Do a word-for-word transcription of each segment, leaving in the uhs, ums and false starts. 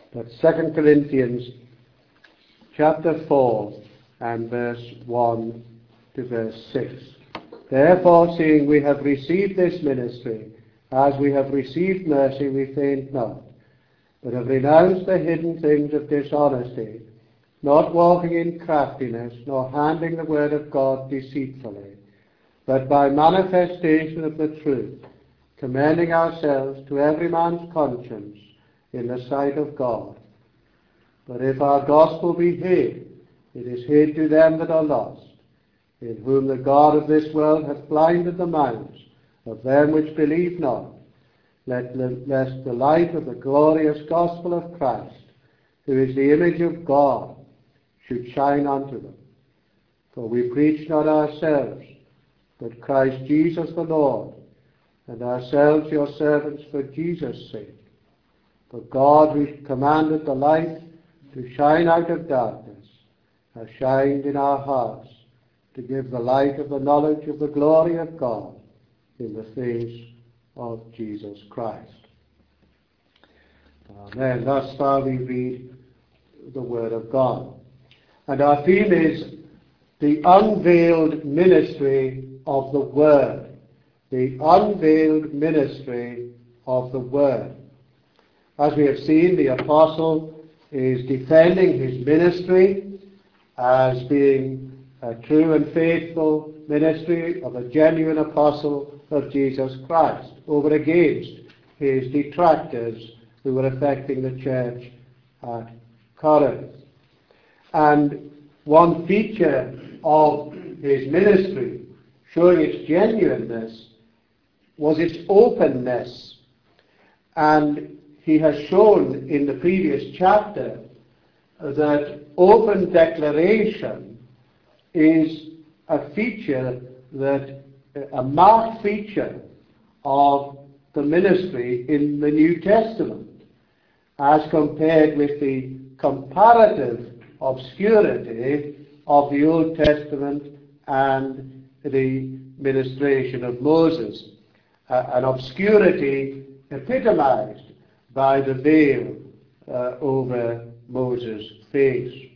But Second Corinthians chapter four and verse one to verse six. Therefore, seeing we have received this ministry, as we have received mercy, we faint not, but have renounced the hidden things of dishonesty, not walking in craftiness, nor handling the word of God deceitfully, but by manifestation of the truth, commending ourselves to every man's conscience in the sight of God. But if our gospel be hid, it is hid to them that are lost, in whom the God of this world hath blinded the minds of them which believe not, lest the light of the glorious gospel of Christ, who is the image of God, should shine unto them. For we preach not ourselves, but Christ Jesus the Lord, and ourselves your servants for Jesus' sake. For God, who commanded the light to shine out of darkness, has shined in our hearts to give the light of the knowledge of the glory of God in the face of Jesus Christ. Amen. Thus far we read the Word of God. And our theme is the unveiled ministry of the Word. The unveiled ministry of the Word. As we have seen, the apostle is defending his ministry as being a true and faithful ministry of a genuine apostle of Jesus Christ, over against his detractors who were affecting the church at Corinth. And one feature of his ministry, showing its genuineness, was its openness. And he has shown in the previous chapter that open declaration is a feature that, a marked feature of the ministry in the New Testament, as compared with the comparative obscurity of the Old Testament and the ministration of Moses. Uh, an obscurity epitomized by the veil uh, over Moses' face.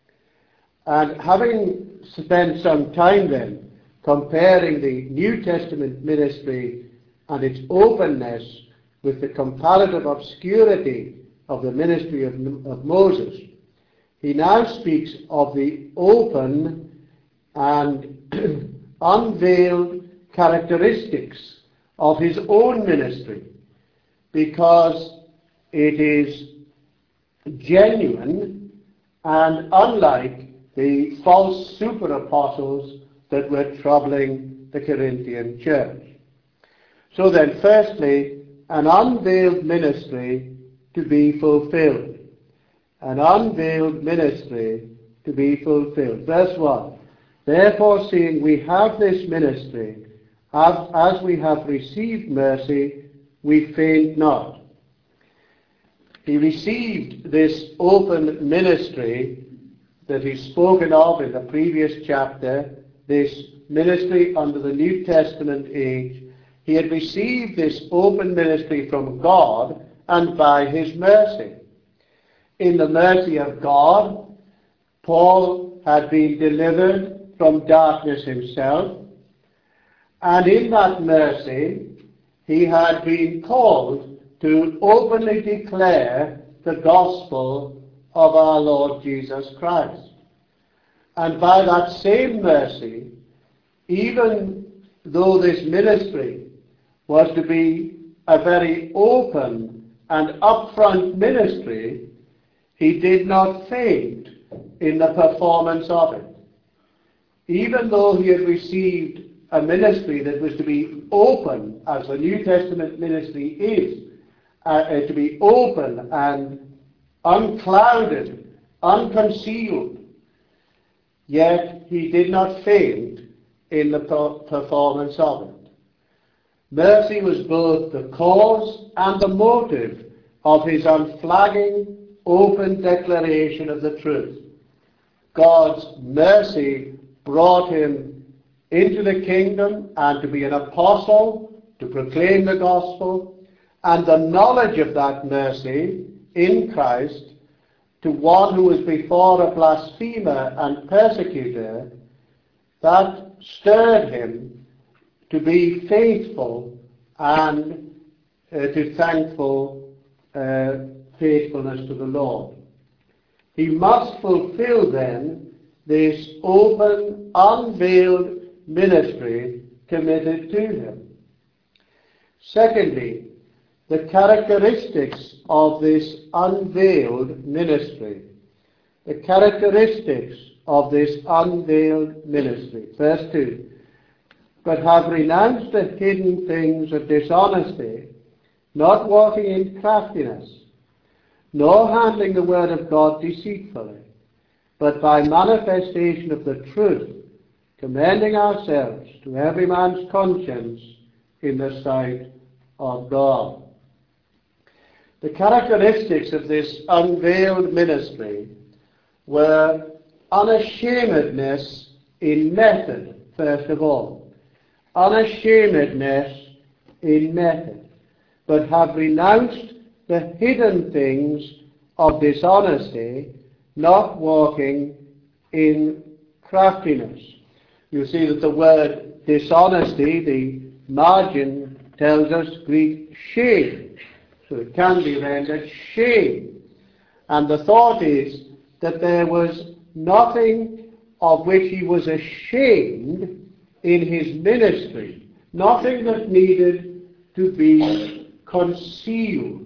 And having spent some time then comparing the New Testament ministry and its openness with the comparative obscurity of the ministry of, of Moses, he now speaks of the open and unveiled characteristics of his own ministry, because it is genuine and unlike the false super-apostles that were troubling the Corinthian church. So then, firstly, an unveiled ministry to be fulfilled. An unveiled ministry to be fulfilled. Verse one. Therefore, seeing we have this ministry, as, as we have received mercy, we faint not. He received this open ministry that he's spoken of in the previous chapter, this ministry under the New Testament age. He had received this open ministry from God and by his mercy. In the mercy of God, Paul had been delivered from darkness himself, and in that mercy he had been called to openly declare the gospel of our Lord Jesus Christ. And by that same mercy, even though this ministry was to be a very open and upfront ministry, he did not faint in the performance of it. Even though he had received a ministry that was to be open, as the New Testament ministry is, uh, to be open and unclouded, unconcealed, yet he did not faint in the per- performance of it. Mercy was both the cause and the motive of his unflagging, open declaration of the truth. God's mercy brought him into the kingdom and to be an apostle, to proclaim the gospel, and the knowledge of that mercy in Christ to one who was before a blasphemer and persecutor, that stirred him to be faithful and uh, to thankful uh, faithfulness to the Lord. He must fulfill then this open, unveiled ministry committed to him. Secondly, the characteristics of this unveiled ministry. The characteristics of this unveiled ministry. Verse two. But have renounced the hidden things of dishonesty, not walking in craftiness, nor handling the word of God deceitfully, but by manifestation of the truth, commending ourselves to every man's conscience in the sight of God. The characteristics of this unveiled ministry were unashamedness in method, first of all. Unashamedness in method. But have renounced the hidden things of dishonesty, not walking in craftiness. You see that the word dishonesty, the margin tells us Greek shame. So it can be rendered shame. And the thought is that there was nothing of which he was ashamed in his ministry. Nothing that needed to be concealed.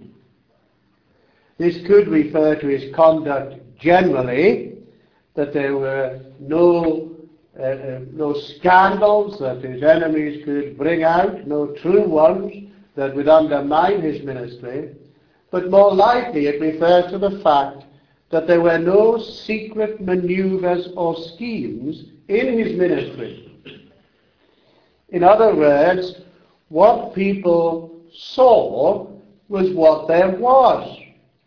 This could refer to his conduct generally, that there were no uh, uh, no scandals that his enemies could bring out, no true ones that would undermine his ministry, but more likely it refers to the fact that there were no secret maneuvers or schemes in his ministry. In other words, what people saw was what there was.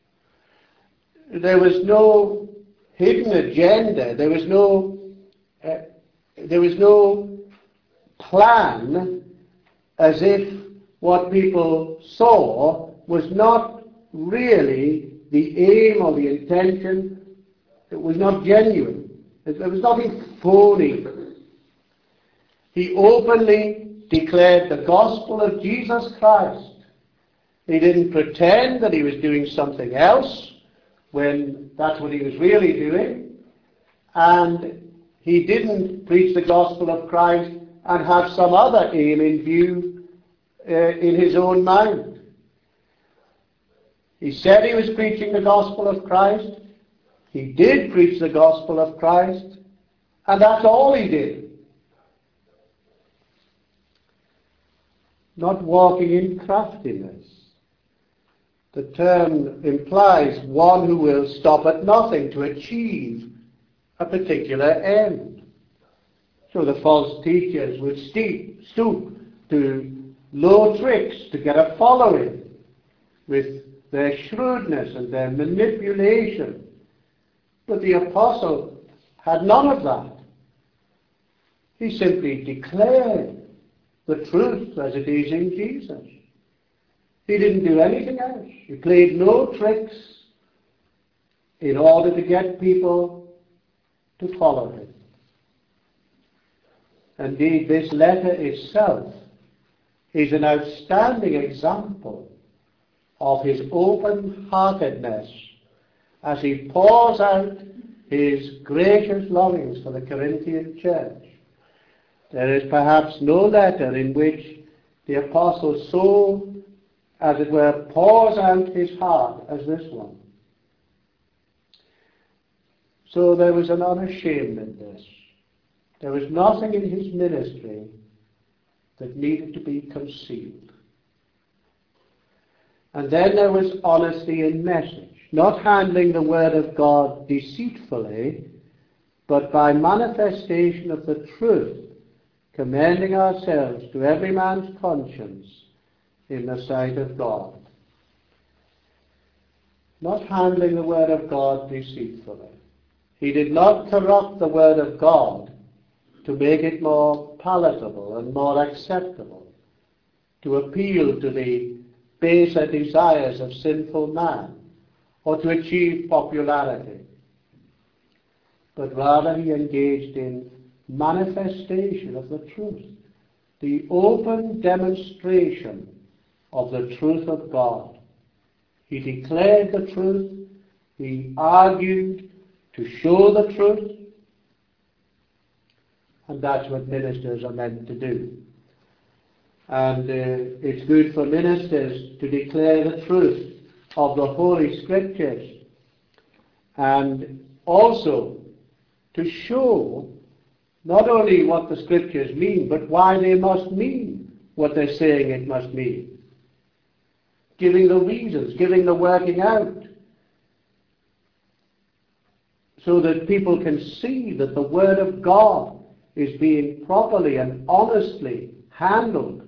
There was no hidden agenda. There was no, uh, there was no plan as if what people saw was not really the aim or the intention. It was not genuine. There was nothing phony. He openly declared the gospel of Jesus Christ. He didn't pretend that he was doing something else when that's what he was really doing. And he didn't preach the gospel of Christ and have some other aim in view uh, in his own mind. He said he was preaching the gospel of Christ. He did preach the gospel of Christ. And that's all he did. Not walking in craftiness. The term implies one who will stop at nothing to achieve a particular end. So the false teachers would steep, stoop to low tricks to get a following with their shrewdness and their manipulation. But the apostle had none of that. He simply declared the truth as it is in Jesus. He didn't do anything else. He played no tricks in order to get people to follow him. Indeed, this letter itself is an outstanding example of his open-heartedness as he pours out his gracious longings for the Corinthian church. There is perhaps no letter in which the apostle so, as it were, pours out his heart as this one. So there was an unashamedness. There was nothing in his ministry that needed to be concealed. And then there was honesty in message, not handling the word of God deceitfully, but by manifestation of the truth, commending ourselves to every man's conscience in the sight of God. Not handling the word of God deceitfully. He did not corrupt the word of God to make it more palatable and more acceptable, to appeal to the baser desires of sinful man, or to achieve popularity, but rather he engaged in manifestation of the truth, the open demonstration of the truth of God. He declared the truth, he argued to show the truth, and that's what ministers are meant to do. And uh, it's good for ministers to declare the truth of the Holy Scriptures, and also to show not only what the Scriptures mean, but why they must mean what they're saying it must mean. Giving the reasons, giving the working out, so that people can see that the Word of God is being properly and honestly handled.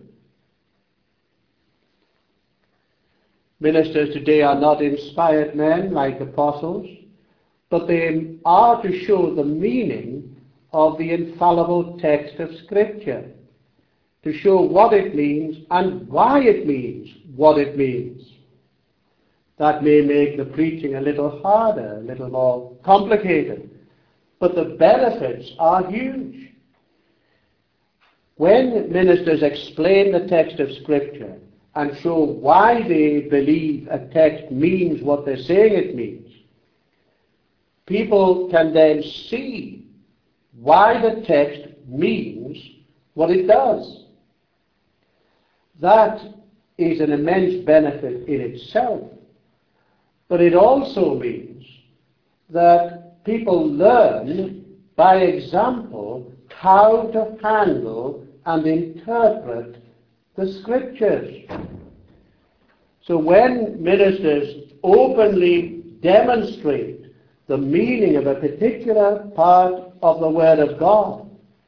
Ministers today are not inspired men like apostles, but they are to show the meaning of the infallible text of Scripture, to show what it means and why it means what it means. That may make the preaching a little harder, a little more complicated, but the benefits are huge. When ministers explain the text of Scripture and show why they believe a text means what they're saying it means, people can then see why the text means what it does. That is an immense benefit in itself. But it also means that people learn by example how to handle and interpret the Scriptures. So when ministers openly demonstrate the meaning of a particular part of the Word of God,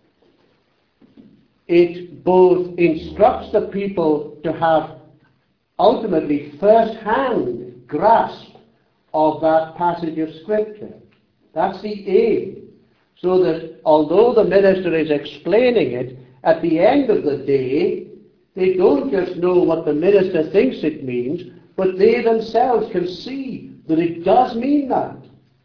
it both instructs the people to have ultimately first-hand grasp of that passage of Scripture. That's the aim. So that although the minister is explaining it, at the end of the day, they don't just know what the minister thinks it means, but they themselves can see that it does mean that.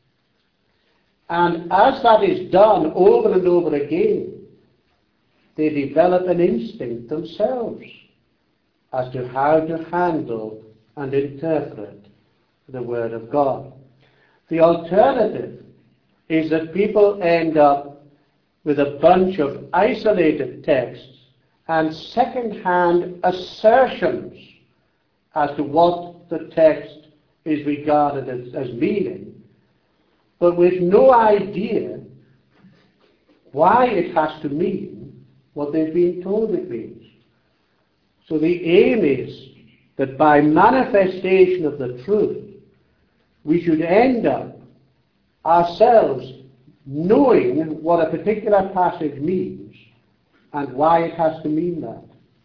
And as that is done over and over again, they develop an instinct themselves as to how to handle and interpret the Word of God. The alternative is that people end up with a bunch of isolated texts and second-hand assertions as to what the text is regarded as, as meaning, but with no idea why it has to mean what they've been told it means. So the aim is that by manifestation of the truth, we should end up ourselves knowing what a particular passage means and why it has to mean that.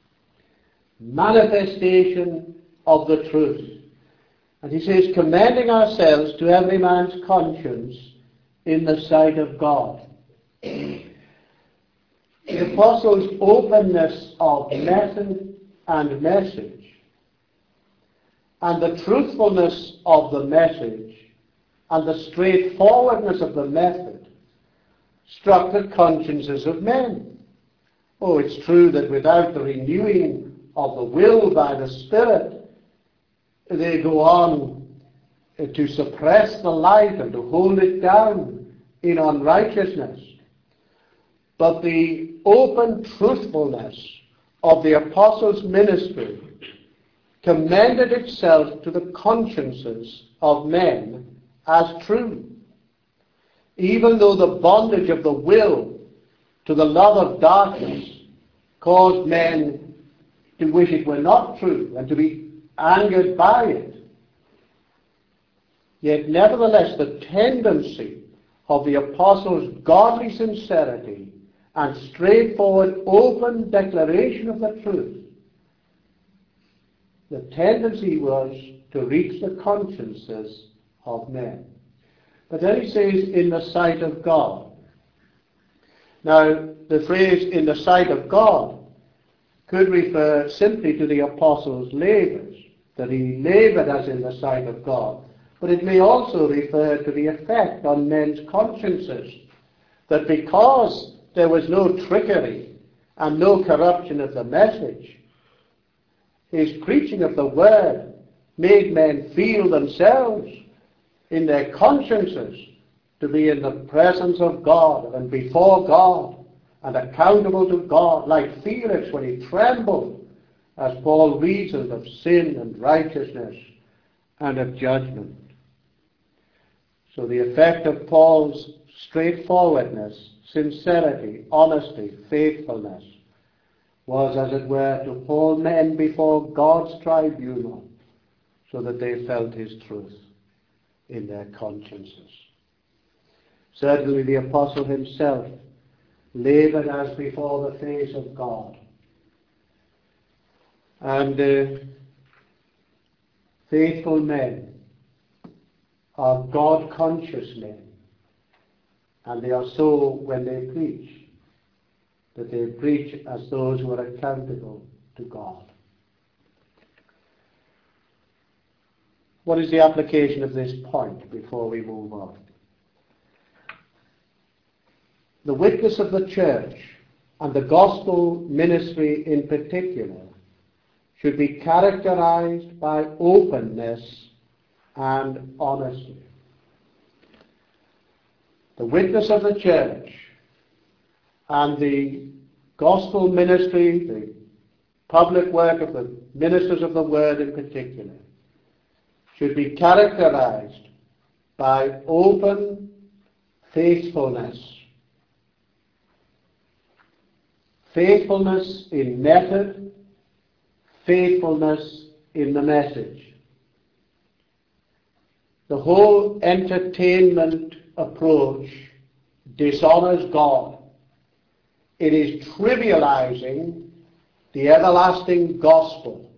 Manifestation of the truth. And he says, commending ourselves to every man's conscience in the sight of God. The apostles' openness of method and message, and the truthfulness of the message, and the straightforwardness of the method, struck the consciences of men. Oh, it's true that without the renewing of the will by the Spirit, they go on to suppress the light and to hold it down in unrighteousness. But the open truthfulness of the apostles' ministry commended itself to the consciences of men as true, even though the bondage of the will to the love of darkness caused men to wish it were not true and to be angered by it. Yet nevertheless the tendency of the apostles' godly sincerity and straightforward open declaration of the truth, the tendency was to reach the consciences of men. But then he says, in the sight of God. Now, the phrase, in the sight of God, could refer simply to the apostles' labors, that he labored as in the sight of God. but it may also refer to the effect on men's consciences, that because there was no trickery and no corruption of the message, his preaching of the word made men feel themselves in their consciences to be in the presence of God and before God and accountable to God, like Felix when he trembled as Paul reasoned of sin and righteousness and of judgment. So the effect of Paul's straightforwardness, sincerity, honesty, faithfulness was, as it were, to hold men before God's tribunal so that they felt his truth in their consciences. Certainly the apostle himself labored as before the face of God. And uh, faithful men are God-conscious men. And they are so when they preach, that they preach as those who are accountable to God. What is the application of this point before we move on? The witness of the church, and the gospel ministry in particular, should be characterized by openness and honesty. The witness of the church and the gospel ministry, the public work of the ministers of the word in particular, should be characterized by open faithfulness. Faithfulness in method, faithfulness in the message. The whole entertainment approach dishonors God. It is trivializing the everlasting gospel.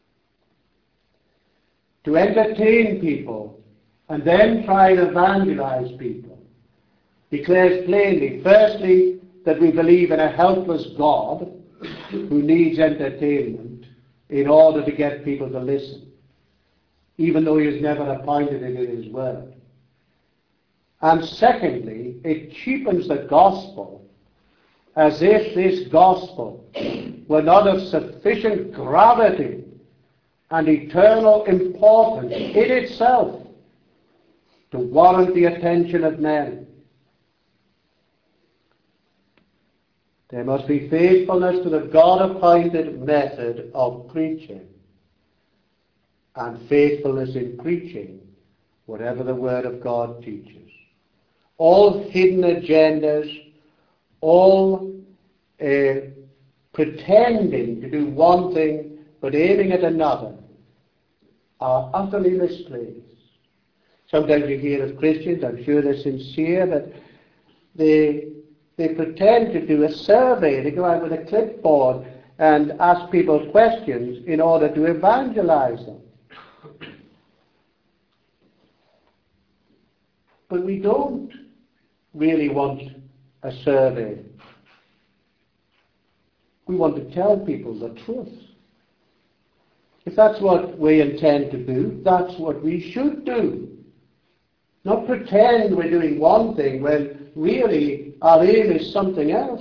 To entertain people and then try and evangelize people declares plainly, firstly, that we believe in a helpless God who needs entertainment in order to get people to listen, even though he has never appointed it in his word. And secondly, it cheapens the gospel as if this gospel were not of sufficient gravity and eternal importance in itself to warrant the attention of men. There must be faithfulness to the God-appointed method of preaching, and faithfulness in preaching whatever the Word of God teaches. All hidden agendas, all uh, pretending to do one thing but aiming at another, are utterly misplaced. Sometimes you hear of Christians, I'm sure they're sincere, but they they pretend to do a survey. They go out with a clipboard and ask people questions in order to evangelize them. But we don't really want a survey. We want to tell people the truth. If that's what we intend to do, that's what we should do. Not pretend we're doing one thing when really our aim is something else.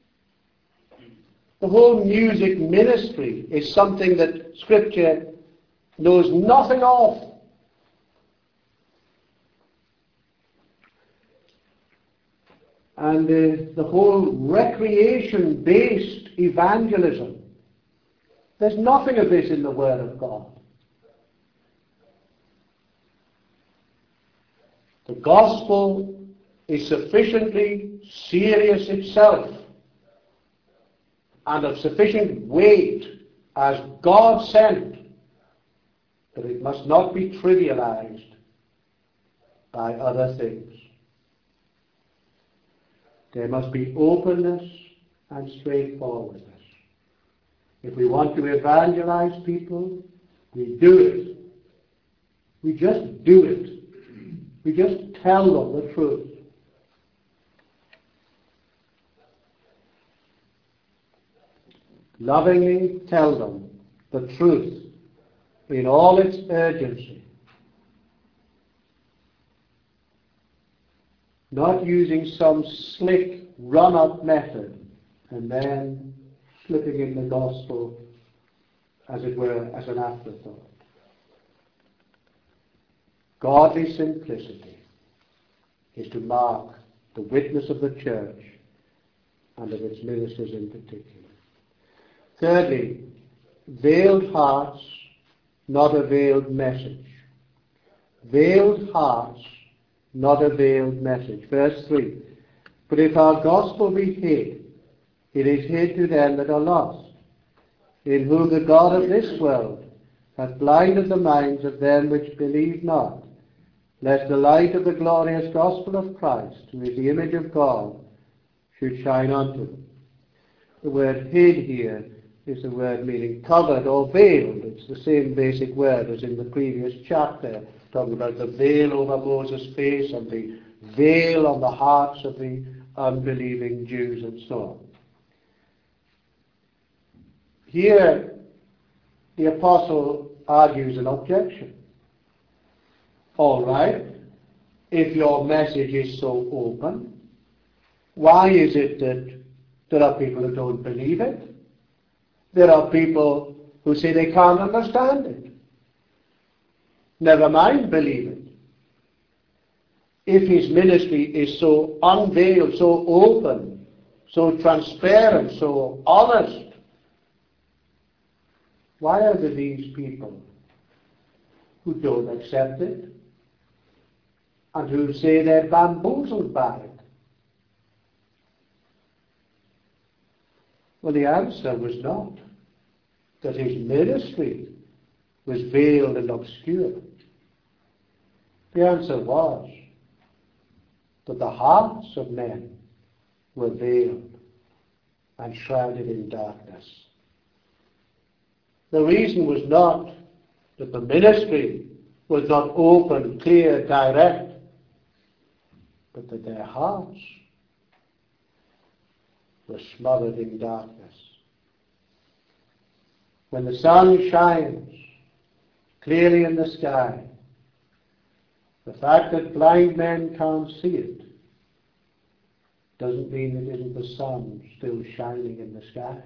The whole music ministry is something that Scripture knows nothing of. And uh, the whole recreation-based evangelism, there's nothing of this in the Word of God. The gospel is sufficiently serious itself and of sufficient weight as God sent, but it must not be trivialized by other things. There must be openness and straightforwardness. If we want to evangelize people, we do it. We just do it. We just tell them the truth. Lovingly tell them the truth in all its urgency. not using some slick run-up method and then slipping in the gospel, as it were, as an afterthought. Godly simplicity is to mark the witness of the church and of its ministers in particular. Thirdly, veiled hearts, not a veiled message. Veiled hearts, not a veiled message. Verse three. But if our gospel be hid, it is hid to them that are lost, in whom the God of this world hath blinded the minds of them which believe not, lest the light of the glorious gospel of Christ, who is the image of God, should shine unto them. The word hid here is the word meaning covered or veiled. It's the same basic word as in the previous chapter, talking about the veil over Moses' face and the veil on the hearts of the unbelieving Jews and so on. Here, the apostle argues an objection. All right, if your message is so open, why is it that there are people who don't believe it? There are people who say they can't understand it. Never mind believe it. If his ministry is so unveiled, so open, so transparent, so honest, why are there these people who don't accept it and who say they're bamboozled by it? Well, the answer was not that his ministry was veiled and obscure. The answer was that the hearts of men were veiled and shrouded in darkness. The reason was not that the ministry was not open, clear, direct, but that their hearts were smothered in darkness. When the sun shines clearly in the sky, the fact that blind men can't see it doesn't mean it isn't the sun still shining in the sky.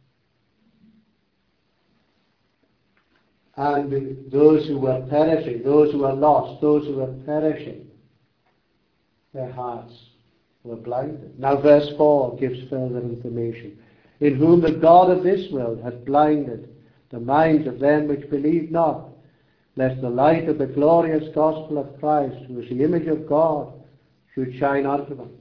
And those who were perishing, those who were lost, those who were perishing, their hearts were blinded. Now verse four gives further information. In whom the God of this world hath blinded the minds of them which believe not, lest the light of the glorious gospel of Christ, who is the image of God, should shine unto them.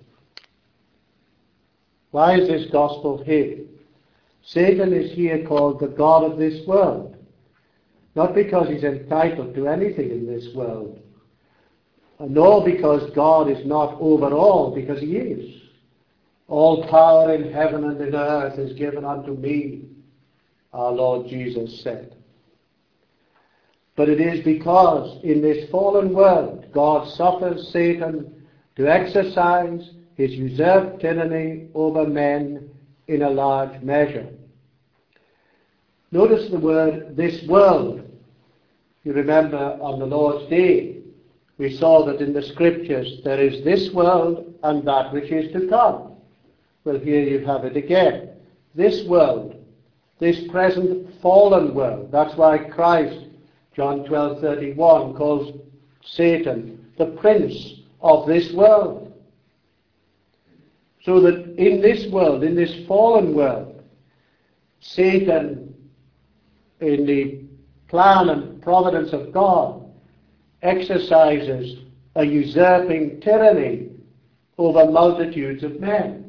Why is this gospel hid? Satan is here called the God of this world, not because he's entitled to anything in this world, nor because God is not over all, because he is. All power in heaven and in earth is given unto me, our Lord Jesus said. But it is because in this fallen world God suffers Satan to exercise his usurped tyranny over men in a large measure. Notice the word this world. You remember on the Lord's Day we saw that in the scriptures there is this world and that which is to come. Well, here you have it again. This world, this present fallen world. That's why Christ, John twelve thirty-one, calls Satan the prince of this world. So that in this world, in this fallen world, Satan, in the plan and providence of God, exercises a usurping tyranny over multitudes of men.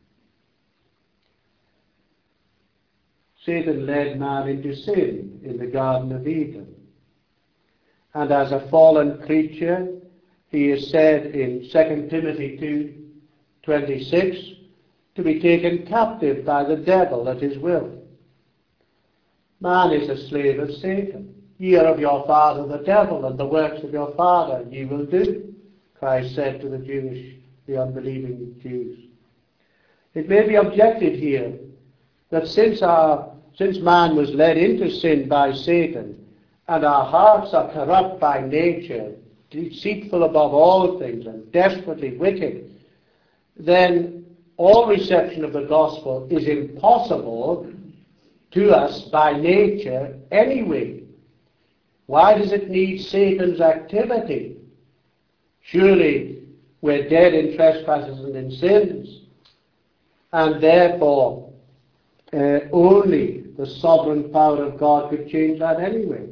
Satan led man into sin in the Garden of Eden. And as a fallen creature, he is said in Second Timothy two twenty-six to be taken captive by the devil at his will. Man is a slave of Satan. Ye are of your father the devil, and the works of your father ye will do, Christ said to the Jewish, the unbelieving Jews. It may be objected here that since our since man was led into sin by Satan, and our hearts are corrupt by nature, deceitful above all things and desperately wicked, then all reception of the gospel is impossible to us by nature anyway. Why does it need Satan's activity? Surely we're dead in trespasses and in sins, and therefore uh, only the sovereign power of God could change that anyway.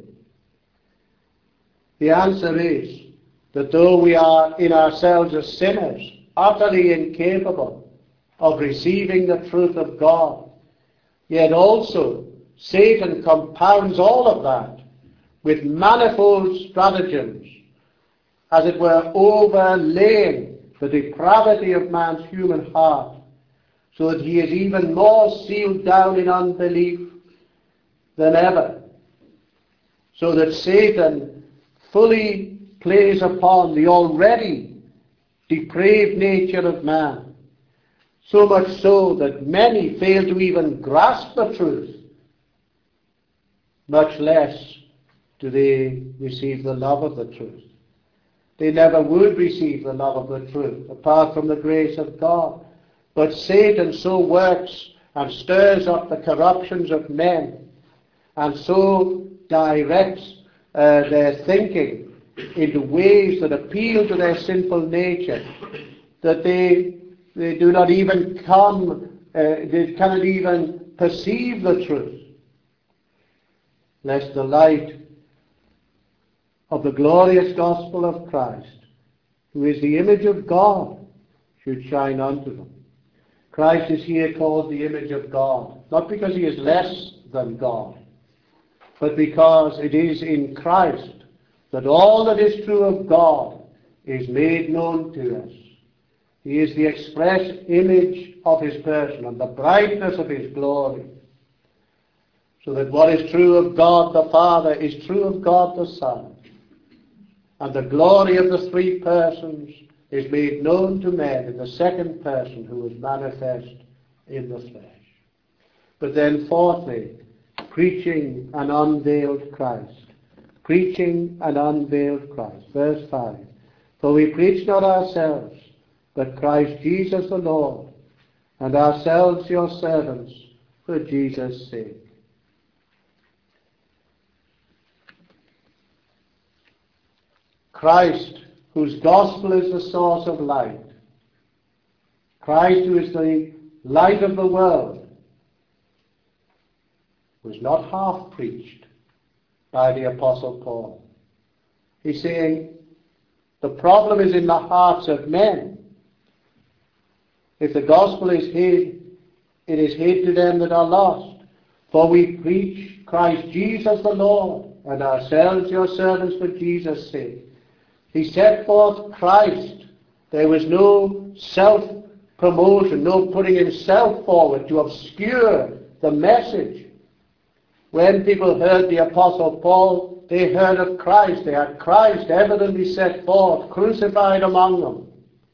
The answer is that though we are in ourselves as sinners, utterly incapable of receiving the truth of God, yet also Satan compounds all of that with manifold stratagems, as it were overlaying the depravity of man's human heart, so that he is even more sealed down in unbelief than ever, so that Satan fully plays upon the already depraved nature of man, so much so that many fail to even grasp the truth, much less do they receive the love of the truth. They never would receive the love of the truth apart from the grace of God. But Satan so works and stirs up the corruptions of men, and so directs uh, their thinking into ways that appeal to their sinful nature, that they they do not even come, uh, they cannot even perceive the truth, lest the light of the glorious gospel of Christ, who is the image of God, should shine unto them. Christ is here called the image of God, not because he is less than God, but because it is in Christ that all that is true of God is made known to us. He is the express image of his person and the brightness of his glory, so that what is true of God the Father is true of God the Son, and the glory of the three persons is made known to men in the second person who was manifest in the flesh. But then fourthly, preaching an unveiled Christ. Preaching an unveiled Christ. Verse five. For we preach not ourselves, but Christ Jesus the Lord, and ourselves your servants for Jesus' sake. Christ, whose gospel is the source of light. Christ, who is the light of the world, was not half preached by the Apostle Paul. He's saying the problem is in the hearts of men. If the gospel is hid, it is hid to them that are lost. For we preach Christ Jesus the Lord, and ourselves your servants for Jesus' sake. He set forth Christ. There was no self-promotion, no putting himself forward to obscure the message. When people heard the Apostle Paul, they heard of Christ. They had Christ evidently set forth, crucified among them.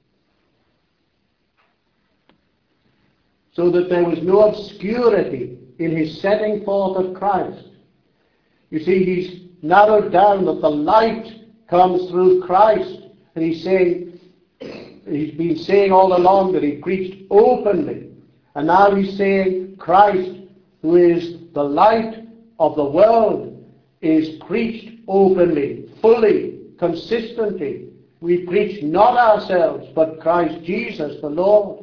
So that there was no obscurity in his setting forth of Christ. You see, he's narrowed down that the light comes through Christ. And he's saying, he's been saying all along that he preached openly. And now he's saying Christ, who is the light of the world, is preached openly, fully, consistently. We preach not ourselves, but Christ Jesus the Lord,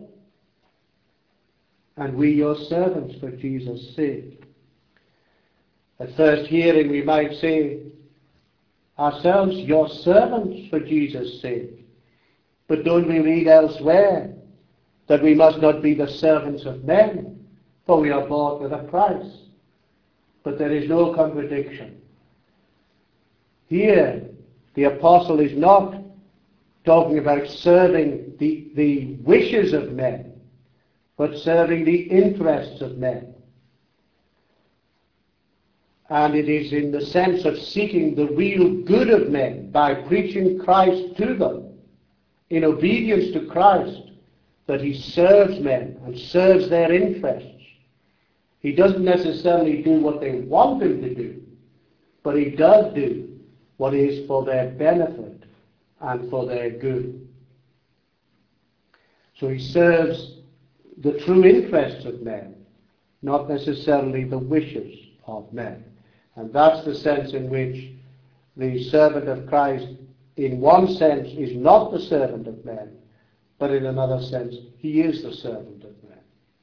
and we your servants for Jesus' sake. At first hearing we might say, ourselves your servants for Jesus' sake. But don't we read elsewhere that we must not be the servants of men, for we are bought with a price? But there is no contradiction. Here, the apostle is not talking about serving the, the wishes of men, but serving the interests of men. And it is in the sense of seeking the real good of men by preaching Christ to them, in obedience to Christ, that he serves men and serves their interests. He doesn't necessarily do what they want him to do, but he does do what is for their benefit and for their good. So he serves the true interests of men, not necessarily the wishes of men. And that's the sense in which the servant of Christ, in one sense, is not the servant of men, but in another sense, he is the servant of men.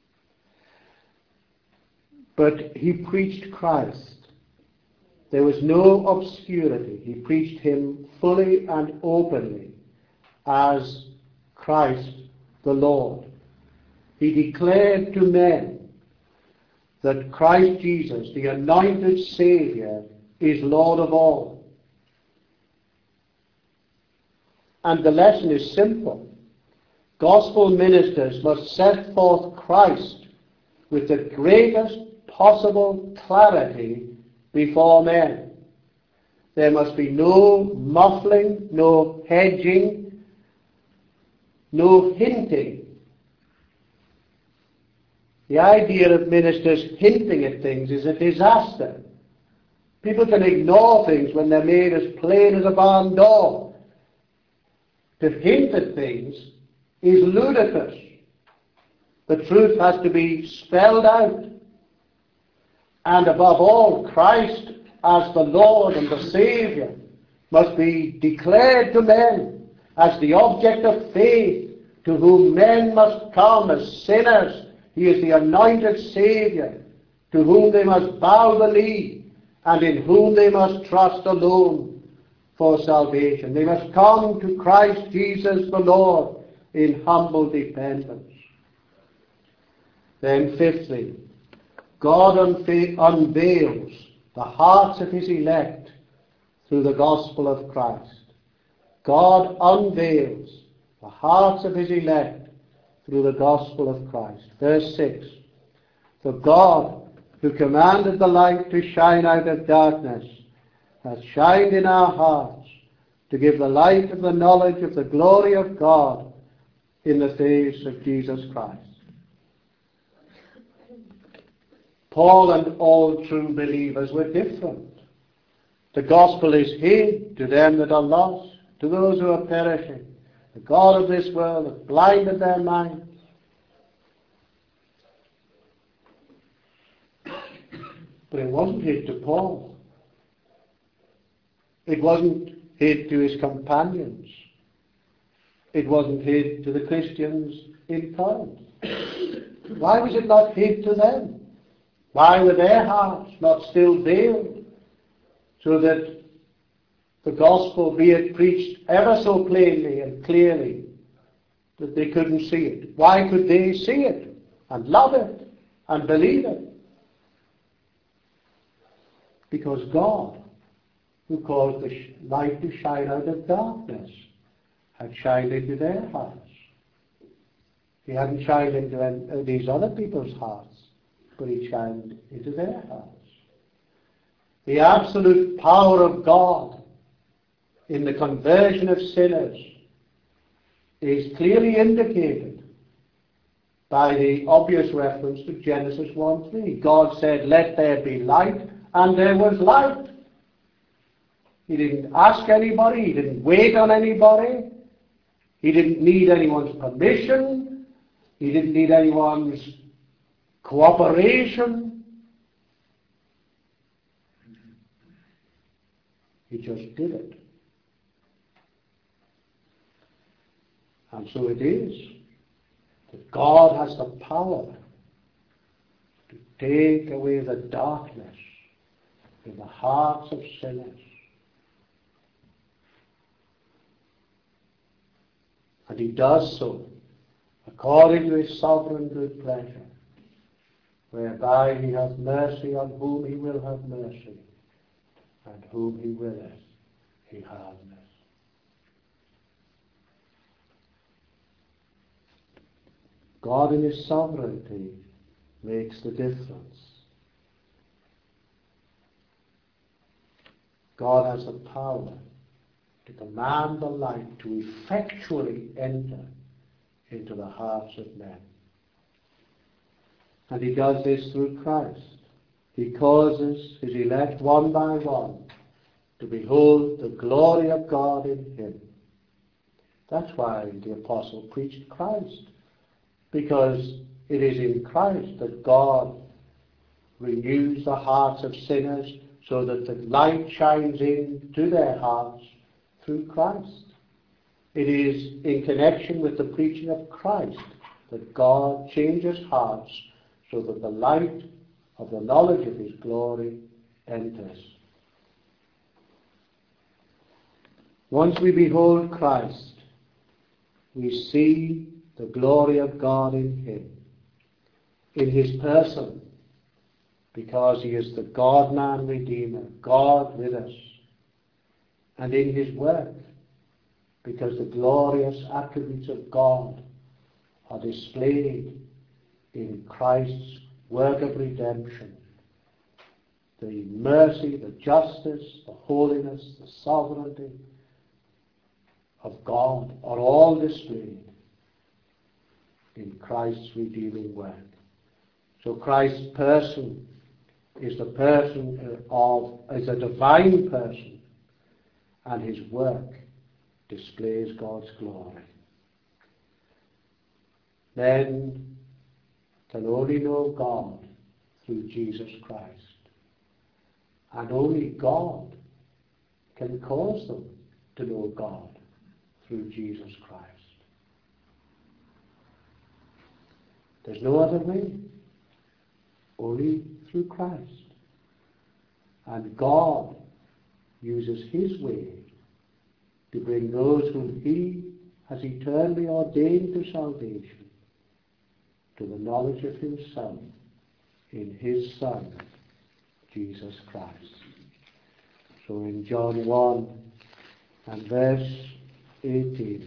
But he preached Christ. There was no obscurity. He preached him fully and openly as Christ the Lord. He declared to men that Christ Jesus, the anointed Saviour, is Lord of all. And the lesson is simple. Gospel ministers must set forth Christ with the greatest possible clarity before men. There must be no muffling, no hedging, no hinting. The idea of ministers hinting at things is a disaster. People can ignore things when they're made as plain as a barn door. To hint at things is ludicrous. The truth has to be spelled out. And above all, Christ as the Lord and the Saviour must be declared to men as the object of faith, to whom men must come as sinners. He is the anointed Saviour, to whom they must bow the knee, and in whom they must trust alone for salvation. They must come to Christ Jesus the Lord in humble dependence. Then fifthly, God unveils the hearts of his elect through the gospel of Christ. God unveils the hearts of his elect through the gospel of Christ. Verse six. For God, who commanded the light to shine out of darkness, hath shined in our hearts to give the light of the knowledge of the glory of God in the face of Jesus Christ. Paul and all true believers were different. The gospel is hid to them that are lost, to those who are perishing. The God of this world hath blinded their minds. But it wasn't hid to Paul. It wasn't hid to his companions. It wasn't hid to the Christians in Corinth. Why was it not hid to them? Why were their hearts not still veiled, so that the gospel, be it preached ever so plainly and clearly, that they couldn't see it? Why could they see it and love it and believe it? Because God, who caused the light to shine out of darkness, had shined into their hearts. He hadn't shined into these other people's hearts, but he shined into their hearts. The absolute power of God in the conversion of sinners is clearly indicated by the obvious reference to Genesis one three. God said, "Let there be light," and there was light. He didn't ask anybody. He didn't wait on anybody. He didn't need anyone's permission. He didn't need anyone's cooperation. He just did it. And so it is that God has the power to take away the darkness in the hearts of sinners. And he does so according to his sovereign good pleasure, whereby he hath mercy on whom he will have mercy, and whom he willeth he hardeneth. God in his sovereignty makes the difference. God has the power to command the light to effectually enter into the hearts of men. And he does this through Christ. He causes his elect one by one to behold the glory of God in him. That's why the apostle preached Christ, because it is in Christ that God renews the hearts of sinners so that the light shines into their hearts through Christ. It is in connection with the preaching of Christ that God changes hearts so that the light of the knowledge of his glory enters. Once we behold Christ, we see the glory of God in him, in his person, because he is the God-man Redeemer, God with us, and in his work, because the glorious attributes of God are displayed in Christ's work of redemption. The mercy, the justice, the holiness, the sovereignty of God are all displayed in Christ's redeeming work. So Christ's person is the person of, is a divine person, and his work displays God's glory. Men can only know God through Jesus Christ, and only God can cause them to know God through Jesus Christ. There's no other way, only through Christ. And God uses his way to bring those whom he has eternally ordained to salvation to the knowledge of himself in his Son, Jesus Christ. So in John one and verse eighteen,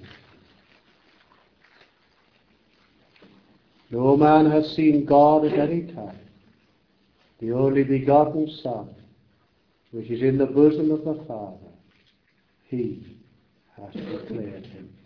no man has seen God at any time. The only begotten Son, which is in the bosom of the Father, he has declared him.